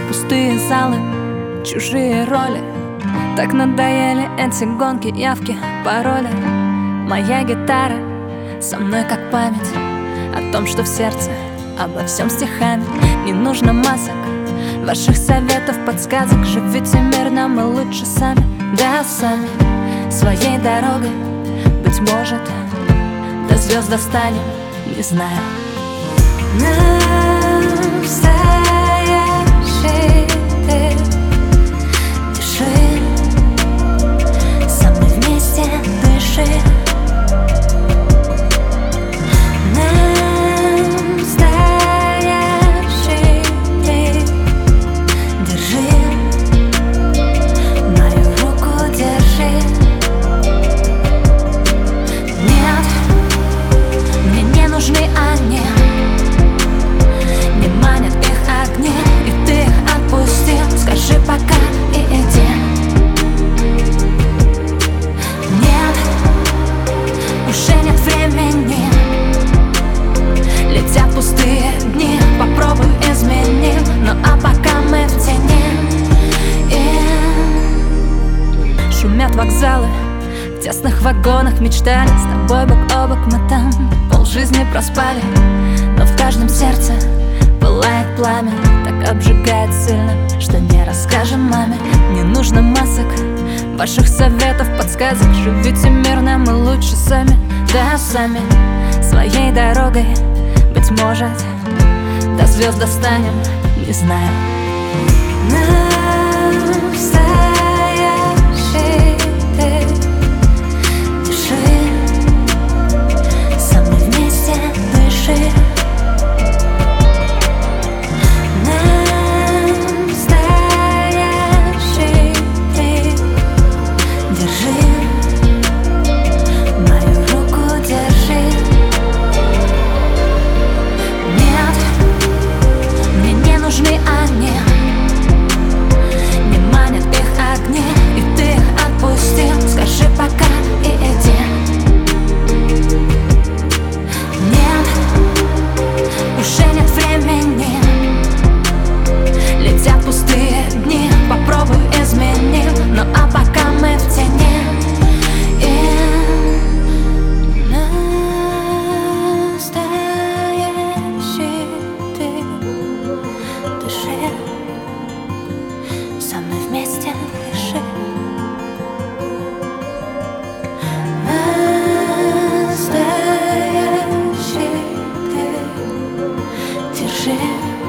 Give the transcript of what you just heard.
Пустые залы, чужие роли. Так надоели эти гонки, явки, пароли. Моя гитара со мной как память о том, что в сердце, обо всем стихами. Не нужно масок, ваших советов, подсказок. Живите мирно, мы лучше сами, да сами, своей дорогой. Быть может, до звезд достанем, не знаю. Настоящий ты, дыши, со мной вместе дыши. Настоящий ты, держи, мою руку держи. Нет, мне не нужны огни, не манят их огни, и ты их отпустил. Скажи пока и иди. Нет, уже нет времени, летят пустые дни. Попробуй изменим, ну а пока мы в тени. И шумят вокзалы, в тесных вагонах мечтали. С тобой бок о бок мы там полжизни проспали. Но в каждом сердце пылает пламя, так обжигает сильно, что не расскажем маме. Не нужно масок, ваших советов, подсказок. Живите мирно, мы лучше сами, да сами, своей дорогой. Быть может, до звезд достанем, не знаю. Настоящий ты, дыши, со мной вместе дыши. Настоящий ты, держи, мою руку держи. Нет, мне не нужны огни, не манят их огни, и ты их отпустил. Скажи пока и иди. Нет, уже нет времени, летят пустые дни. Попробуй изменим, ну а пока мы в тени. И настоящий ты, дыши, со мной вместе дыши. Настоящий ты, держи.